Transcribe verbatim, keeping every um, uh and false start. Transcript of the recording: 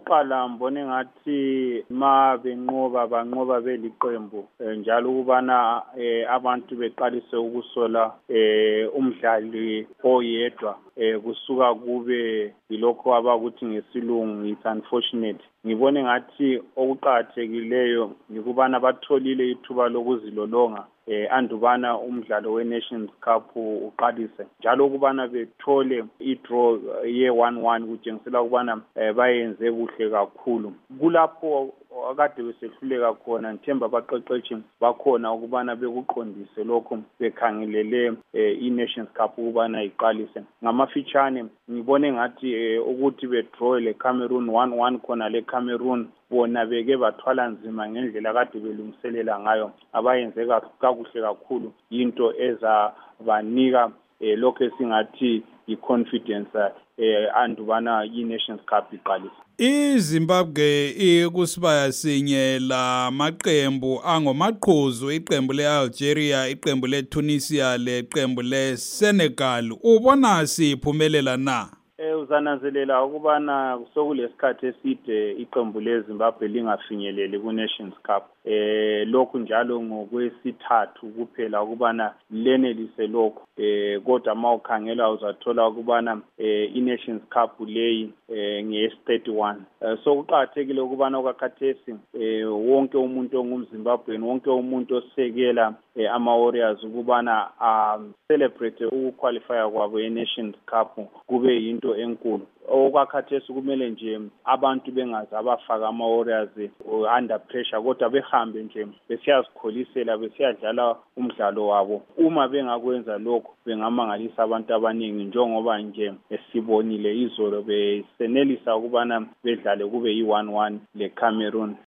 okokuqala mbone ngathi ma benqoba banqoba beliqembu njalo ukubana abantu beqalise ukusola umdlali oyedwa kusuka kube yilokho abakuthi ngesilungu it's unfortunate. Ngibone ngathi okuqhakathekileyo ngikubana batholile ithuba lokuzilolonga eh andubana umdlalo we-Nations Cup uqalise njalo ukubana bethole i-draw ye one one kutshengisela ukubana bayenze kuhle kakhulu. Kulapho akade besehluleka khona ngithemba abaqeqeshi bakhona ukubana bekuqondise lokho bekhangelele i-Nations Cup ukubana iqalise. Ngamafitshane ngibone ngathi ukuthi bedraw le Cameroon one one khona le Cameroon bona beke bathwala nzima ngendlela kade belungiselela ngayo abayenze kakuhle kakhulu into eza banika lokho esingathi i-confidence andubana i-Nations Cup iqalise. iZimbabwe ikusibaya sinye la maqembu angomaqhuzu iqembu le-Algeria iqembu le-Tunisia leqembu le-Senegal ubona siphumelela na? Eh uzananzelela ukubana sokulesikhathi eside iqembu leZimbabwe lingafinyeleli ku-Nations Cup. Eh lokhu njalo ngokwesithathu kuphela ukubana lenelise lokho. Eh kodwa mawukhangela uzathola ukubana eh i-Nations Cup leyi eh nge thirty-one. Eh, so kuqhakathekile ukubana kwakhathesi eh wonke umuntu ongumZimbabwe wonke umuntu osekela eh, ama Warriors ukubana um celebrate ukuqualify kwabo e-Nations Cup kube yinto enkulu. Okwakhathesi kumele nje abantu bengaze abafaka ama Warriors under pressure kodwa behambe nje besiyazikholisela besiyadlala umdlalo wabo. Uma bengakwenza lokho bengamangalisa abantu abaningi njengoba nje esibonile izolo besenelisa ukubana bedlale kube yi one one le Cameroon.